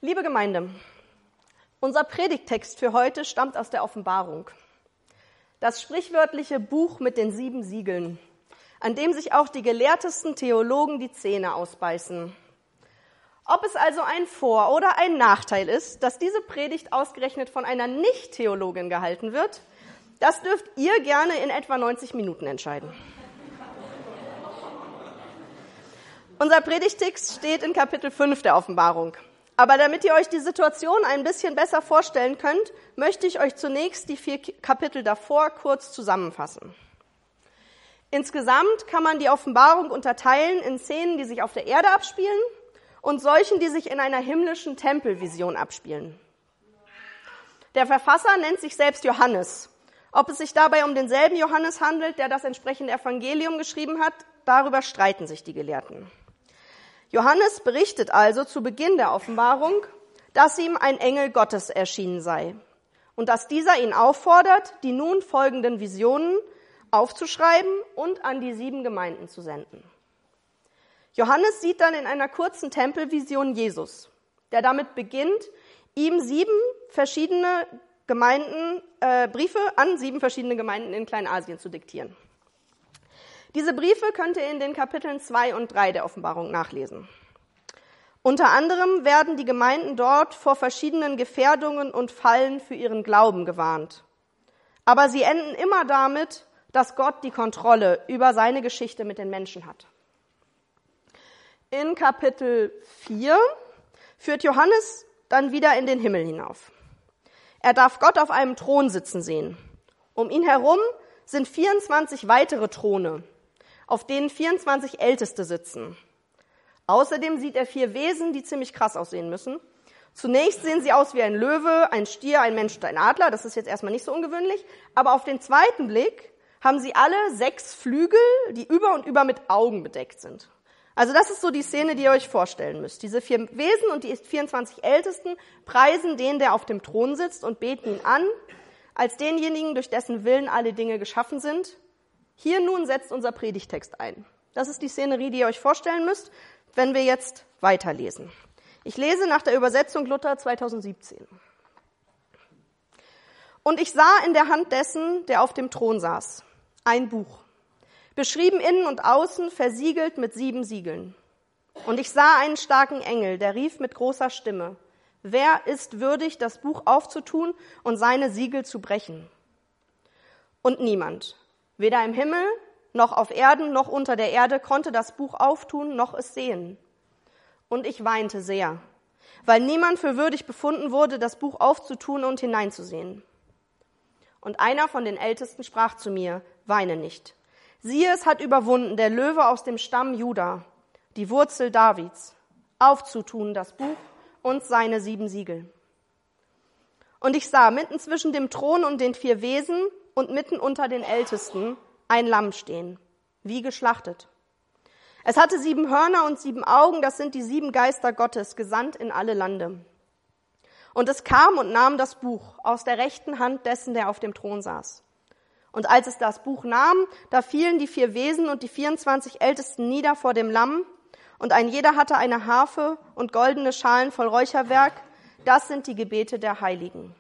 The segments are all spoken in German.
Liebe Gemeinde, unser Predigttext für heute stammt aus der Offenbarung. Das sprichwörtliche Buch mit den 7 Siegeln, an dem sich auch die gelehrtesten Theologen die Zähne ausbeißen. Ob es also ein Vor- oder ein Nachteil ist, dass diese Predigt ausgerechnet von einer Nicht-Theologin gehalten wird, das dürft ihr gerne in etwa 90 Minuten entscheiden. Unser Predigttext steht in Kapitel 5 der Offenbarung. Aber damit ihr euch die Situation ein bisschen besser vorstellen könnt, möchte ich euch zunächst die 4 Kapitel davor kurz zusammenfassen. Insgesamt kann man die Offenbarung unterteilen in Szenen, die sich auf der Erde abspielen und solchen, die sich in einer himmlischen Tempelvision abspielen. Der Verfasser nennt sich selbst Johannes. Ob es sich dabei um denselben Johannes handelt, der das entsprechende Evangelium geschrieben hat, darüber streiten sich die Gelehrten. Johannes berichtet also zu Beginn der Offenbarung, dass ihm ein Engel Gottes erschienen sei und dass dieser ihn auffordert, die nun folgenden Visionen aufzuschreiben und an die 7 Gemeinden zu senden. Johannes sieht dann in einer kurzen Tempelvision Jesus, der damit beginnt, ihm 7 verschiedene Briefe an 7 verschiedene Gemeinden in Kleinasien zu diktieren. Diese Briefe könnt ihr in den Kapiteln 2 und 3 der Offenbarung nachlesen. Unter anderem werden die Gemeinden dort vor verschiedenen Gefährdungen und Fallen für ihren Glauben gewarnt. Aber sie enden immer damit, dass Gott die Kontrolle über seine Geschichte mit den Menschen hat. In Kapitel 4 führt Johannes dann wieder in den Himmel hinauf. Er darf Gott auf einem Thron sitzen sehen. Um ihn herum sind 24 weitere Throne, auf denen 24 Älteste sitzen. Außerdem sieht er 4 Wesen, die ziemlich krass aussehen müssen. Zunächst sehen sie aus wie ein Löwe, ein Stier, ein Mensch und ein Adler. Das ist jetzt erstmal nicht so ungewöhnlich. Aber auf den zweiten Blick haben sie alle 6 Flügel, die über und über mit Augen bedeckt sind. Also das ist so die Szene, die ihr euch vorstellen müsst. Diese 4 Wesen und die 24 Ältesten preisen den, der auf dem Thron sitzt, und beten ihn an, als denjenigen, durch dessen Willen alle Dinge geschaffen sind. Hier nun setzt unser Predigttext ein. Das ist die Szenerie, die ihr euch vorstellen müsst, wenn wir jetzt weiterlesen. Ich lese nach der Übersetzung Luther 2017. Und ich sah in der Hand dessen, der auf dem Thron saß, ein Buch, beschrieben innen und außen, versiegelt mit 7 Siegeln. Und ich sah einen starken Engel, der rief mit großer Stimme: Wer ist würdig, das Buch aufzutun und seine Siegel zu brechen? Und niemand, weder im Himmel, noch auf Erden, noch unter der Erde, konnte das Buch auftun, noch es sehen. Und ich weinte sehr, weil niemand für würdig befunden wurde, das Buch aufzutun und hineinzusehen. Und einer von den Ältesten sprach zu mir: Weine nicht. Siehe, es hat überwunden der Löwe aus dem Stamm Juda, die Wurzel Davids, aufzutun das Buch und seine 7 Siegel. Und ich sah mitten zwischen dem Thron und den 4 Wesen und mitten unter den Ältesten ein Lamm stehen, wie geschlachtet. Es hatte 7 Hörner und 7 Augen, das sind die 7 Geister Gottes, gesandt in alle Lande. Und es kam und nahm das Buch aus der rechten Hand dessen, der auf dem Thron saß. Und als es das Buch nahm, da fielen die 4 Wesen und die 24 Ältesten nieder vor dem Lamm, und ein jeder hatte eine Harfe und goldene Schalen voll Räucherwerk, das sind die Gebete der Heiligen.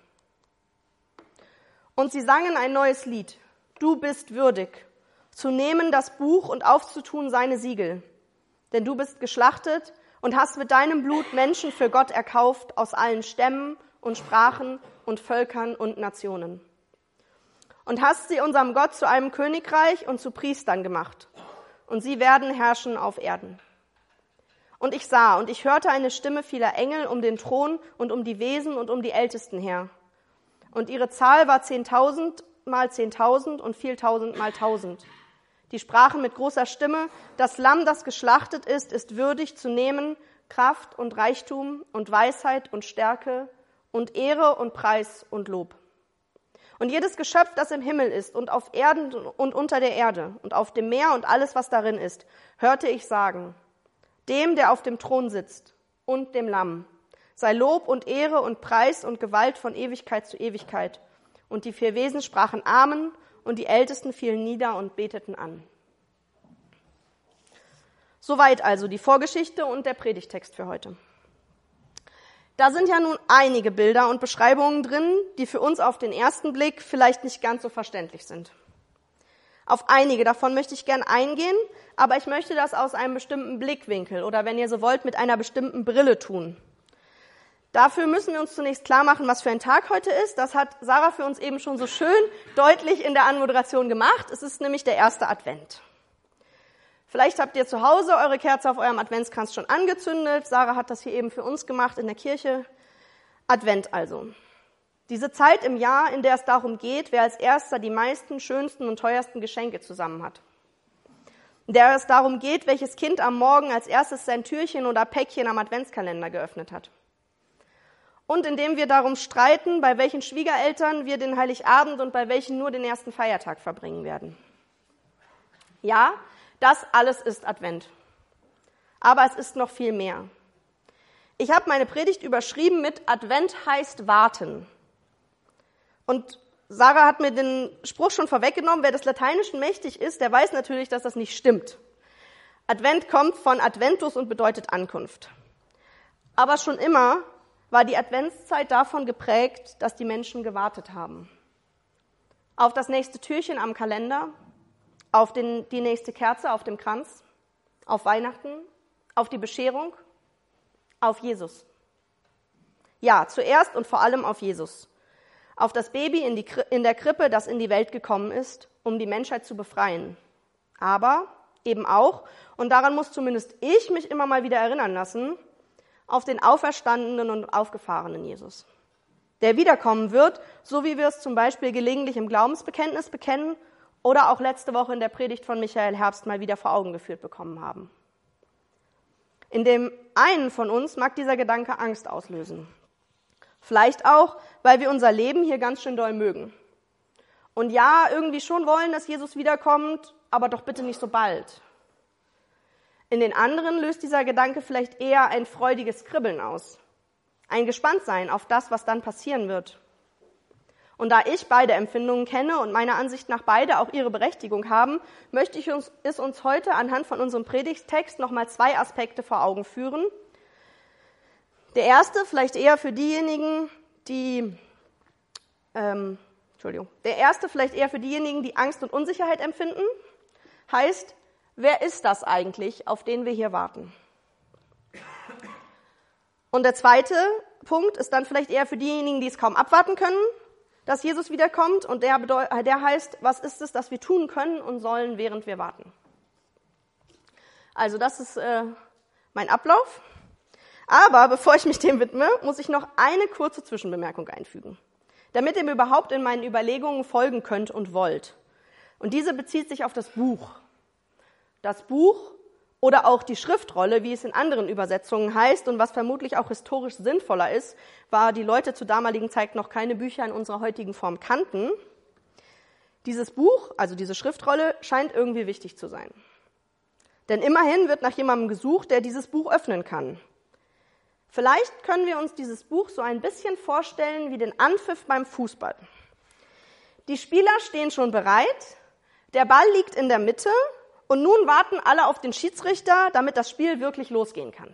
Und sie sangen ein neues Lied: Du bist würdig, zu nehmen das Buch und aufzutun seine Siegel. Denn du bist geschlachtet und hast mit deinem Blut Menschen für Gott erkauft aus allen Stämmen und Sprachen und Völkern und Nationen. Und hast sie unserem Gott zu einem Königreich und zu Priestern gemacht. Und sie werden herrschen auf Erden. Und ich sah und ich hörte eine Stimme vieler Engel um den Thron und um die Wesen und um die Ältesten her. Und ihre Zahl war 10.000 mal 10.000 und viel 1.000 mal 1.000. Die sprachen mit großer Stimme: Das Lamm, das geschlachtet ist würdig zu nehmen Kraft und Reichtum und Weisheit und Stärke und Ehre und Preis und Lob. Und jedes Geschöpf, das im Himmel ist und auf Erden und unter der Erde und auf dem Meer und alles, was darin ist, hörte ich sagen: Dem, der auf dem Thron sitzt und dem Lamm, sei Lob und Ehre und Preis und Gewalt von Ewigkeit zu Ewigkeit. Und die 4 Wesen sprachen Amen, und die Ältesten fielen nieder und beteten an. Soweit also die Vorgeschichte und der Predigtext für heute. Da sind ja nun einige Bilder und Beschreibungen drin, die für uns auf den ersten Blick vielleicht nicht ganz so verständlich sind. Auf einige davon möchte ich gern eingehen, aber ich möchte das aus einem bestimmten Blickwinkel oder, wenn ihr so wollt, mit einer bestimmten Brille tun. Dafür müssen wir uns zunächst klar machen, was für ein Tag heute ist. Das hat Sarah für uns eben schon so schön deutlich in der Anmoderation gemacht. Es ist nämlich der erste Advent. Vielleicht habt ihr zu Hause eure Kerze auf eurem Adventskranz schon angezündet. Sarah hat das hier eben für uns gemacht in der Kirche. Advent also. Diese Zeit im Jahr, in der es darum geht, wer als Erster die meisten, schönsten und teuersten Geschenke zusammen hat. In der es darum geht, welches Kind am Morgen als erstes sein Türchen oder Päckchen am Adventskalender geöffnet hat. Und in dem wir darum streiten, bei welchen Schwiegereltern wir den Heiligabend und bei welchen nur den ersten Feiertag verbringen werden. Ja, das alles ist Advent. Aber es ist noch viel mehr. Ich habe meine Predigt überschrieben mit Advent heißt warten. Und Sarah hat mir den Spruch schon vorweggenommen, wer des Lateinischen mächtig ist, der weiß natürlich, dass das nicht stimmt. Advent kommt von Adventus und bedeutet Ankunft. Aber schon immer war die Adventszeit davon geprägt, dass die Menschen gewartet haben. Auf das nächste Türchen am Kalender, auf die nächste Kerze auf dem Kranz, auf Weihnachten, auf die Bescherung, auf Jesus. Ja, zuerst und vor allem auf Jesus. Auf das Baby in der Krippe, das in die Welt gekommen ist, um die Menschheit zu befreien. Aber eben auch, und daran muss zumindest ich mich immer mal wieder erinnern lassen, auf den auferstandenen und aufgefahrenen Jesus, der wiederkommen wird, so wie wir es zum Beispiel gelegentlich im Glaubensbekenntnis bekennen oder auch letzte Woche in der Predigt von Michael Herbst mal wieder vor Augen geführt bekommen haben. In dem einen von uns mag dieser Gedanke Angst auslösen. Vielleicht auch, weil wir unser Leben hier ganz schön doll mögen. Und ja, irgendwie schon wollen, dass Jesus wiederkommt, aber doch bitte nicht so bald. In den anderen löst dieser Gedanke vielleicht eher ein freudiges Kribbeln aus. Ein Gespanntsein auf das, was dann passieren wird. Und da ich beide Empfindungen kenne und meiner Ansicht nach beide auch ihre Berechtigung haben, möchte ich uns heute anhand von unserem Predigttext nochmal 2 Aspekte vor Augen führen. Der erste, vielleicht eher für diejenigen, die Angst und Unsicherheit empfinden, heißt, wer ist das eigentlich, auf den wir hier warten? Und der zweite Punkt ist dann vielleicht eher für diejenigen, die es kaum abwarten können, dass Jesus wiederkommt, und der heißt, was ist es, das wir tun können und sollen, während wir warten? Also das ist mein Ablauf. Aber bevor ich mich dem widme, muss ich noch eine kurze Zwischenbemerkung einfügen, damit ihr mir überhaupt in meinen Überlegungen folgen könnt und wollt. Und diese bezieht sich auf das Buch. Das Buch oder auch die Schriftrolle, wie es in anderen Übersetzungen heißt und was vermutlich auch historisch sinnvoller ist, war die Leute zur damaligen Zeit noch keine Bücher in unserer heutigen Form kannten. Dieses Buch, also diese Schriftrolle, scheint irgendwie wichtig zu sein. Denn immerhin wird nach jemandem gesucht, der dieses Buch öffnen kann. Vielleicht können wir uns dieses Buch so ein bisschen vorstellen wie den Anpfiff beim Fußball. Die Spieler stehen schon bereit, der Ball liegt in der Mitte und nun warten alle auf den Schiedsrichter, damit das Spiel wirklich losgehen kann.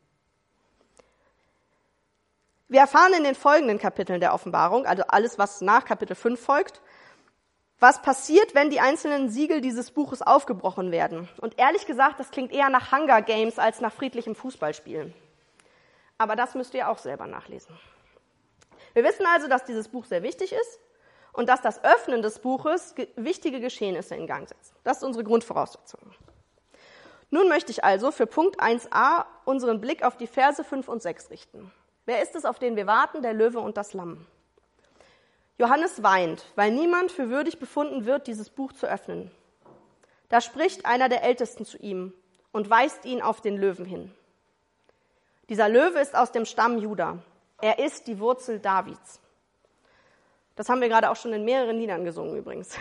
Wir erfahren in den folgenden Kapiteln der Offenbarung, also alles, was nach Kapitel 5 folgt, was passiert, wenn die einzelnen Siegel dieses Buches aufgebrochen werden. Und ehrlich gesagt, das klingt eher nach Hunger Games als nach friedlichem Fußballspielen. Aber das müsst ihr auch selber nachlesen. Wir wissen also, dass dieses Buch sehr wichtig ist und dass das Öffnen des Buches wichtige Geschehnisse in Gang setzt. Das ist unsere Grundvoraussetzung. Nun möchte ich also für Punkt 1a unseren Blick auf die Verse 5 und 6 richten. Wer ist es, auf den wir warten? Der Löwe und das Lamm. Johannes weint, weil niemand für würdig befunden wird, dieses Buch zu öffnen. Da spricht einer der Ältesten zu ihm und weist ihn auf den Löwen hin. Dieser Löwe ist aus dem Stamm Juda. Er ist die Wurzel Davids. Das haben wir gerade auch schon in mehreren Liedern gesungen übrigens.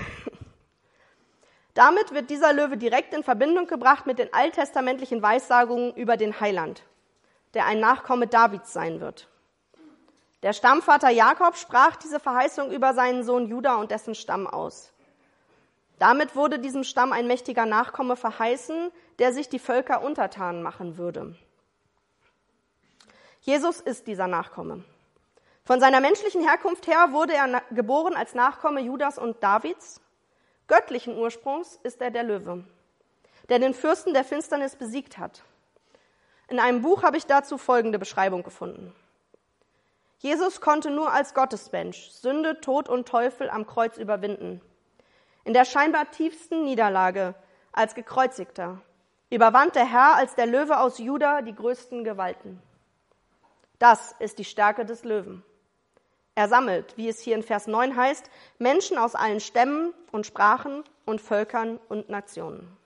Damit wird dieser Löwe direkt in Verbindung gebracht mit den alttestamentlichen Weissagungen über den Heiland, der ein Nachkomme Davids sein wird. Der Stammvater Jakob sprach diese Verheißung über seinen Sohn Juda und dessen Stamm aus. Damit wurde diesem Stamm ein mächtiger Nachkomme verheißen, der sich die Völker untertan machen würde. Jesus ist dieser Nachkomme. Von seiner menschlichen Herkunft her wurde er geboren als Nachkomme Judas und Davids. Göttlichen Ursprungs ist er der Löwe, der den Fürsten der Finsternis besiegt hat. In einem Buch habe ich dazu folgende Beschreibung gefunden. Jesus konnte nur als Gottesmensch Sünde, Tod und Teufel am Kreuz überwinden. In der scheinbar tiefsten Niederlage als Gekreuzigter überwand der Herr als der Löwe aus Juda die größten Gewalten. Das ist die Stärke des Löwen. Er sammelt, wie es hier in Vers 9 heißt, Menschen aus allen Stämmen und Sprachen und Völkern und Nationen.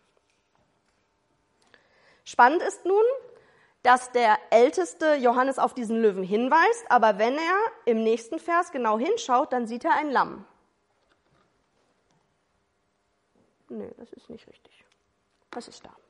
Spannend ist nun, dass der Älteste Johannes auf diesen Löwen hinweist, aber wenn er im nächsten Vers genau hinschaut, dann sieht er ein Lamm. Nee, das ist nicht richtig. Was ist da?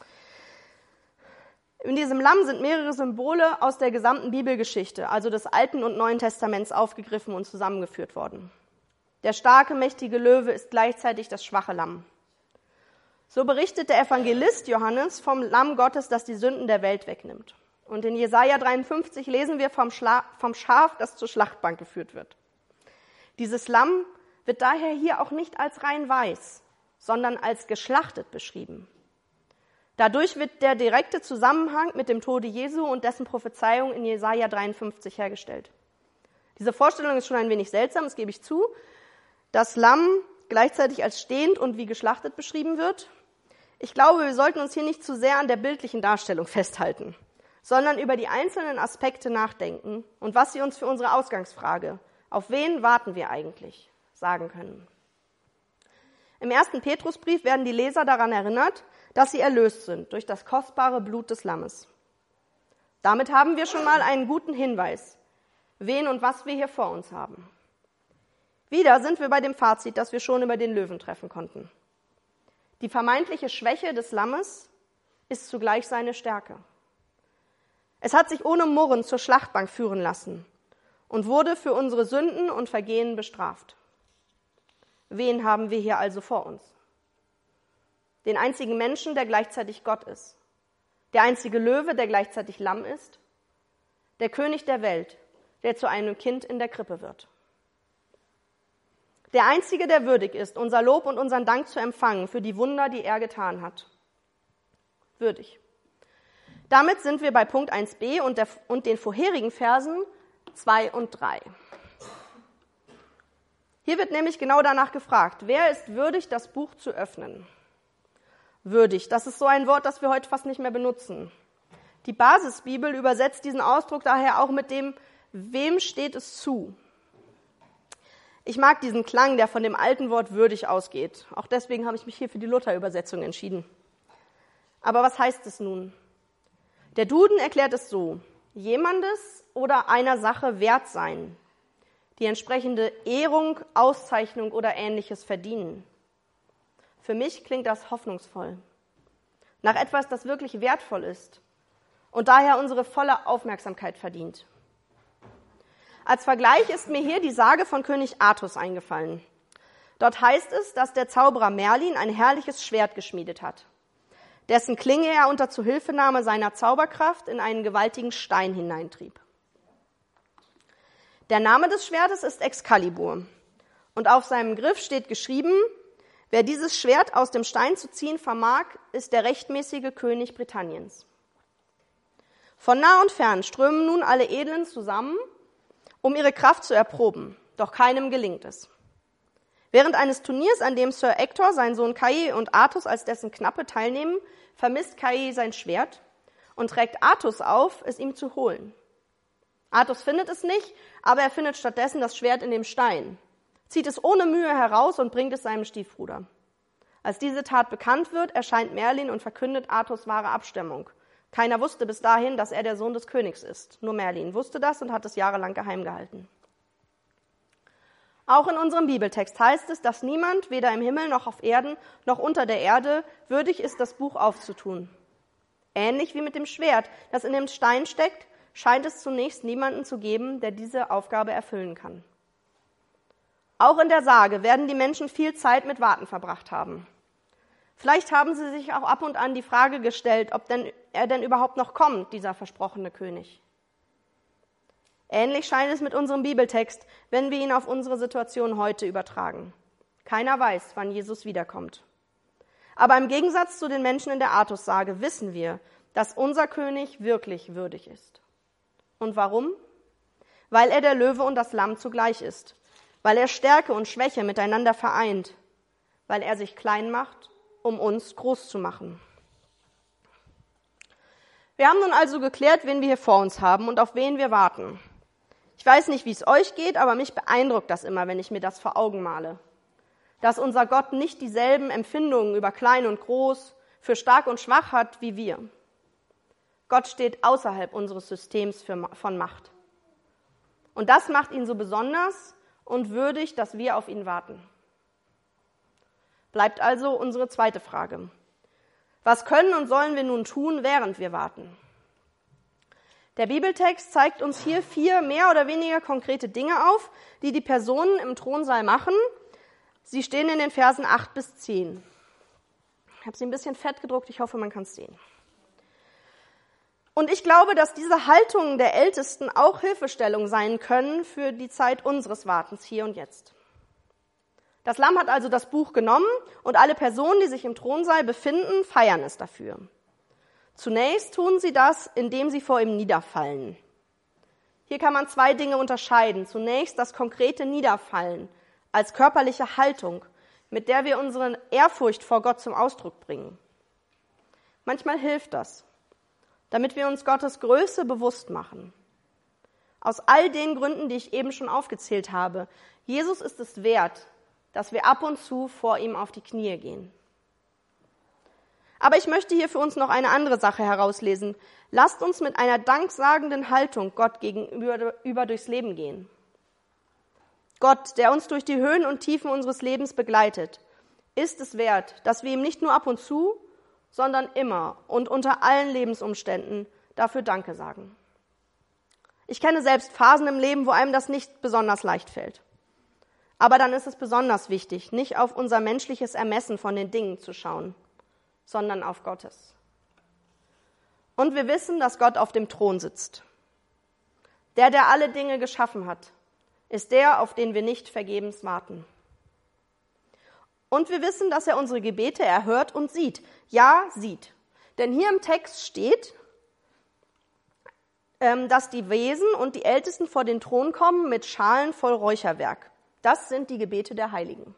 In diesem Lamm sind mehrere Symbole aus der gesamten Bibelgeschichte, also des Alten und Neuen Testaments, aufgegriffen und zusammengeführt worden. Der starke, mächtige Löwe ist gleichzeitig das schwache Lamm. So berichtet der Evangelist Johannes vom Lamm Gottes, das die Sünden der Welt wegnimmt. Und in Jesaja 53 lesen wir vom Schaf, das zur Schlachtbank geführt wird. Dieses Lamm wird daher hier auch nicht als rein weiß, sondern als geschlachtet beschrieben. Dadurch wird der direkte Zusammenhang mit dem Tode Jesu und dessen Prophezeiung in Jesaja 53 hergestellt. Diese Vorstellung ist schon ein wenig seltsam, das gebe ich zu. Das Lamm gleichzeitig als stehend und wie geschlachtet beschrieben wird. Ich glaube, wir sollten uns hier nicht zu sehr an der bildlichen Darstellung festhalten, sondern über die einzelnen Aspekte nachdenken und was sie uns für unsere Ausgangsfrage, auf wen warten wir eigentlich, sagen können. Im 1. Petrusbrief werden die Leser daran erinnert, dass sie erlöst sind durch das kostbare Blut des Lammes. Damit haben wir schon mal einen guten Hinweis, wen und was wir hier vor uns haben. Wieder sind wir bei dem Fazit, das wir schon über den Löwen treffen konnten. Die vermeintliche Schwäche des Lammes ist zugleich seine Stärke. Es hat sich ohne Murren zur Schlachtbank führen lassen und wurde für unsere Sünden und Vergehen bestraft. Wen haben wir hier also vor uns? Den einzigen Menschen, der gleichzeitig Gott ist. Der einzige Löwe, der gleichzeitig Lamm ist. Der König der Welt, der zu einem Kind in der Krippe wird. Der Einzige, der würdig ist, unser Lob und unseren Dank zu empfangen für die Wunder, die er getan hat. Würdig. Damit sind wir bei Punkt 1b und den vorherigen Versen 2 und 3. Hier wird nämlich genau danach gefragt, wer ist würdig, das Buch zu öffnen? Würdig, das ist so ein Wort, das wir heute fast nicht mehr benutzen. Die Basisbibel übersetzt diesen Ausdruck daher auch mit dem, wem steht es zu? Ich mag diesen Klang, der von dem alten Wort würdig ausgeht. Auch deswegen habe ich mich hier für die Luther-Übersetzung entschieden. Aber was heißt es nun? Der Duden erklärt es so: jemandes oder einer Sache wert sein, die entsprechende Ehrung, Auszeichnung oder Ähnliches verdienen. Für mich klingt das hoffnungsvoll. Nach etwas, das wirklich wertvoll ist und daher unsere volle Aufmerksamkeit verdient. Als Vergleich ist mir hier die Sage von König Artus eingefallen. Dort heißt es, dass der Zauberer Merlin ein herrliches Schwert geschmiedet hat, dessen Klinge er unter Zuhilfenahme seiner Zauberkraft in einen gewaltigen Stein hineintrieb. Der Name des Schwertes ist Excalibur und auf seinem Griff steht geschrieben: Wer dieses Schwert aus dem Stein zu ziehen vermag, ist der rechtmäßige König Britanniens. Von nah und fern strömen nun alle Edlen zusammen, um ihre Kraft zu erproben, doch keinem gelingt es. Während eines Turniers, an dem Sir Ector, sein Sohn Kai und Artus als dessen Knappe teilnehmen, vermisst Kai sein Schwert und trägt Artus auf, es ihm zu holen. Artus findet es nicht, aber er findet stattdessen das Schwert in dem Stein, zieht es ohne Mühe heraus und bringt es seinem Stiefbruder. Als diese Tat bekannt wird, erscheint Merlin und verkündet Artus wahre Abstammung. Keiner wusste bis dahin, dass er der Sohn des Königs ist. Nur Merlin wusste das und hat es jahrelang geheim gehalten. Auch in unserem Bibeltext heißt es, dass niemand, weder im Himmel noch auf Erden noch unter der Erde, würdig ist, das Buch aufzutun. Ähnlich wie mit dem Schwert, das in dem Stein steckt, scheint es zunächst niemanden zu geben, der diese Aufgabe erfüllen kann. Auch in der Sage werden die Menschen viel Zeit mit Warten verbracht haben. Vielleicht haben sie sich auch ab und an die Frage gestellt, ob er denn überhaupt noch kommt, dieser versprochene König. Ähnlich scheint es mit unserem Bibeltext, wenn wir ihn auf unsere Situation heute übertragen. Keiner weiß, wann Jesus wiederkommt. Aber im Gegensatz zu den Menschen in der Artussage wissen wir, dass unser König wirklich würdig ist. Und warum? Weil er der Löwe und das Lamm zugleich ist, weil er Stärke und Schwäche miteinander vereint, weil er sich klein macht, um uns groß zu machen. Wir haben nun also geklärt, wen wir hier vor uns haben und auf wen wir warten. Ich weiß nicht, wie es euch geht, aber mich beeindruckt das immer, wenn ich mir das vor Augen male. Dass unser Gott nicht dieselben Empfindungen über klein und groß, für stark und schwach hat wie wir. Gott steht außerhalb unseres Systems von Macht. Und das macht ihn so besonders und würdig, dass wir auf ihn warten. Bleibt also unsere zweite Frage. Was können und sollen wir nun tun, während wir warten? Der Bibeltext zeigt uns hier 4 mehr oder weniger konkrete Dinge auf, die die Personen im Thronsaal machen. Sie stehen in den Versen 8 bis 10. Ich habe sie ein bisschen fett gedruckt, ich hoffe, man kann es sehen. Und ich glaube, dass diese Haltungen der Ältesten auch Hilfestellung sein können für die Zeit unseres Wartens hier und jetzt. Das Lamm hat also das Buch genommen und alle Personen, die sich im Thronsaal befinden, feiern es dafür. Zunächst tun sie das, indem sie vor ihm niederfallen. Hier kann man 2 Dinge unterscheiden. Zunächst das konkrete Niederfallen als körperliche Haltung, mit der wir unsere Ehrfurcht vor Gott zum Ausdruck bringen. Manchmal hilft das, damit wir uns Gottes Größe bewusst machen. Aus all den Gründen, die ich eben schon aufgezählt habe. Jesus ist es wert, dass wir ab und zu vor ihm auf die Knie gehen. Aber ich möchte hier für uns noch eine andere Sache herauslesen. Lasst uns mit einer danksagenden Haltung Gott gegenüber durchs Leben gehen. Gott, der uns durch die Höhen und Tiefen unseres Lebens begleitet, ist es wert, dass wir ihm nicht nur ab und zu, sondern immer und unter allen Lebensumständen dafür Danke sagen. Ich kenne selbst Phasen im Leben, wo einem das nicht besonders leicht fällt. Aber dann ist es besonders wichtig, nicht auf unser menschliches Ermessen von den Dingen zu schauen, sondern auf Gottes. Und wir wissen, dass Gott auf dem Thron sitzt. Der alle Dinge geschaffen hat, ist der, auf den wir nicht vergebens warten. Und wir wissen, dass er unsere Gebete erhört und sieht. Ja, sieht. Denn hier im Text steht, dass die Wesen und die Ältesten vor den Thron kommen mit Schalen voll Räucherwerk. Das sind die Gebete der Heiligen.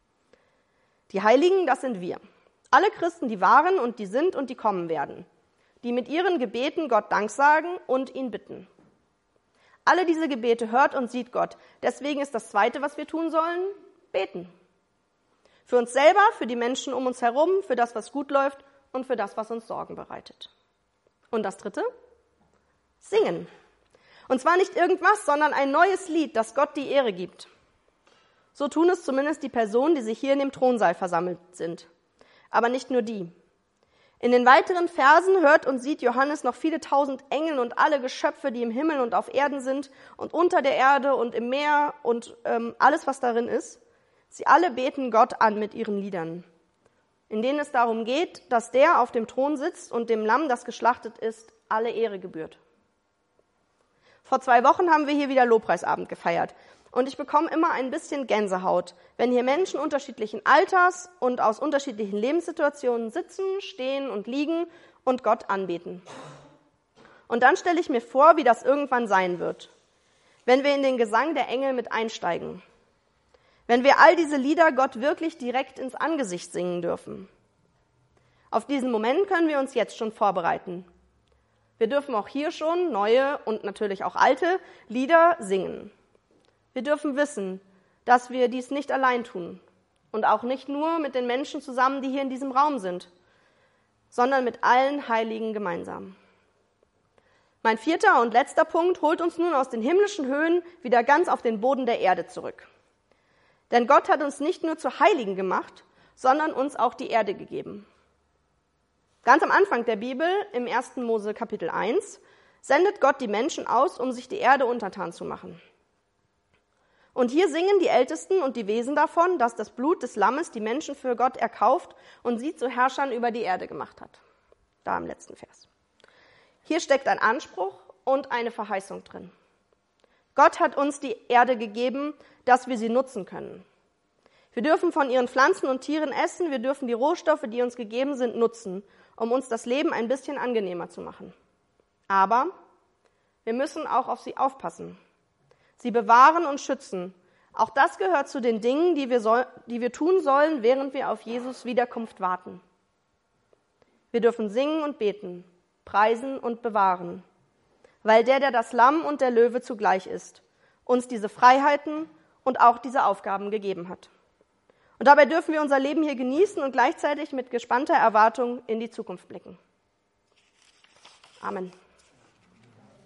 Die Heiligen, das sind wir. Alle Christen, die waren und die sind und die kommen werden. Die mit ihren Gebeten Gott Dank sagen und ihn bitten. Alle diese Gebete hört und sieht Gott. Deswegen ist das Zweite, was wir tun sollen, beten. Für uns selber, für die Menschen um uns herum, für das, was gut läuft und für das, was uns Sorgen bereitet. Und das Dritte? Singen. Und zwar nicht irgendwas, sondern ein neues Lied, das Gott die Ehre gibt. So tun es zumindest die Personen, die sich hier in dem Thronsaal versammelt sind. Aber nicht nur die. In den weiteren Versen hört und sieht Johannes noch viele tausend Engel und alle Geschöpfe, die im Himmel und auf Erden sind und unter der Erde und im Meer und alles, was darin ist. Sie alle beten Gott an mit ihren Liedern, in denen es darum geht, dass der auf dem Thron sitzt und dem Lamm, das geschlachtet ist, alle Ehre gebührt. Vor 2 Wochen haben wir hier wieder Lobpreisabend gefeiert. Und ich bekomme immer ein bisschen Gänsehaut, wenn hier Menschen unterschiedlichen Alters und aus unterschiedlichen Lebenssituationen sitzen, stehen und liegen und Gott anbeten. Und dann stelle ich mir vor, wie das irgendwann sein wird, wenn wir in den Gesang der Engel mit einsteigen, wenn wir all diese Lieder Gott wirklich direkt ins Angesicht singen dürfen. Auf diesen Moment können wir uns jetzt schon vorbereiten. Wir dürfen auch hier schon neue und natürlich auch alte Lieder singen. Wir dürfen wissen, dass wir dies nicht allein tun und auch nicht nur mit den Menschen zusammen, die hier in diesem Raum sind, sondern mit allen Heiligen gemeinsam. Mein 4. und letzter Punkt holt uns nun aus den himmlischen Höhen wieder ganz auf den Boden der Erde zurück. Denn Gott hat uns nicht nur zu Heiligen gemacht, sondern uns auch die Erde gegeben. Ganz am Anfang der Bibel, im 1. Mose Kapitel 1, sendet Gott die Menschen aus, um sich die Erde untertan zu machen. Und hier singen die Ältesten und die Wesen davon, dass das Blut des Lammes die Menschen für Gott erkauft und sie zu Herrschern über die Erde gemacht hat. Da im letzten Vers. Hier steckt ein Anspruch und eine Verheißung drin. Gott hat uns die Erde gegeben, dass wir sie nutzen können. Wir dürfen von ihren Pflanzen und Tieren essen, wir dürfen die Rohstoffe, die uns gegeben sind, nutzen, um uns das Leben ein bisschen angenehmer zu machen. Aber wir müssen auch auf sie aufpassen, sie bewahren und schützen. Auch das gehört zu den Dingen, die wir tun sollen, während wir auf Jesus Wiederkunft warten. Wir dürfen singen und beten, preisen und bewahren, weil der das Lamm und der Löwe zugleich ist, uns diese Freiheiten und auch diese Aufgaben gegeben hat. Und dabei dürfen wir unser Leben hier genießen und gleichzeitig mit gespannter Erwartung in die Zukunft blicken. Amen.